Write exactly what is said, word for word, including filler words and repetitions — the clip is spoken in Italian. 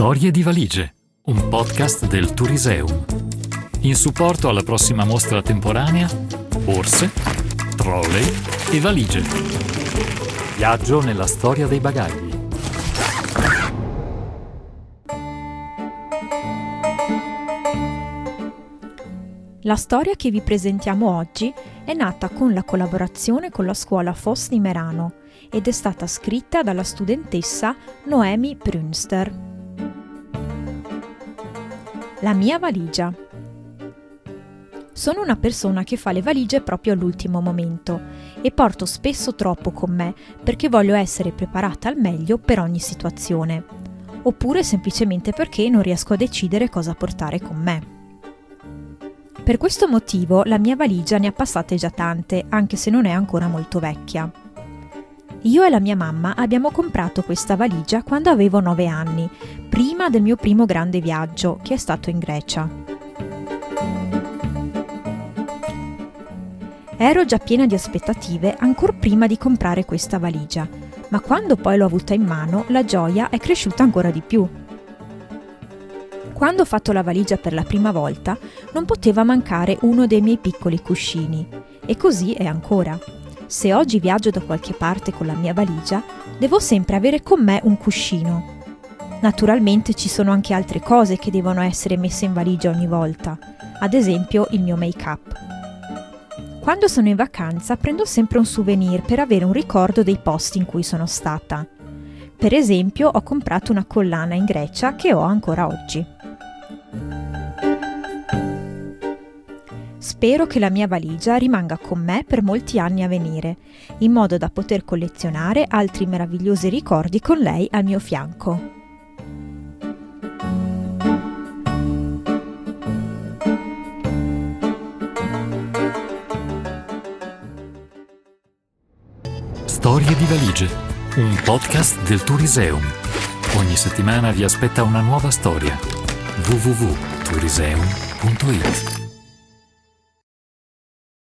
Storie di valigie, un podcast del Touriseum. In supporto alla prossima mostra temporanea, borse, trolley e valigie. Viaggio nella storia dei bagagli. La storia che vi presentiamo oggi è nata con la collaborazione con la scuola Foss di Merano ed è stata scritta dalla studentessa Noemi Prünster. La mia valigia. Sono una persona che fa le valigie proprio all'ultimo momento e porto spesso troppo con me perché voglio essere preparata al meglio per ogni situazione, oppure semplicemente perché non riesco a decidere cosa portare con me. Per questo motivo la mia valigia ne ha passate già tante, anche se non è ancora molto vecchia. Io e la mia mamma abbiamo comprato questa valigia quando avevo nove anni, prima del mio primo grande viaggio, che è stato in Grecia. Ero già piena di aspettative ancor prima di comprare questa valigia, ma quando poi l'ho avuta in mano, la gioia è cresciuta ancora di più. Quando ho fatto la valigia per la prima volta, non poteva mancare uno dei miei piccoli cuscini, e così è ancora. Se oggi viaggio da qualche parte con la mia valigia, devo sempre avere con me un cuscino. Naturalmente ci sono anche altre cose che devono essere messe in valigia ogni volta, ad esempio il mio make-up. Quando sono in vacanza prendo sempre un souvenir per avere un ricordo dei posti in cui sono stata. Per esempio ho comprato una collana in Grecia che ho ancora oggi. Spero che la mia valigia rimanga con me per molti anni a venire, in modo da poter collezionare altri meravigliosi ricordi con lei al mio fianco. Storie di valigie, un podcast del Touriseum. Ogni settimana vi aspetta una nuova storia. w w w punto touriseum punto i t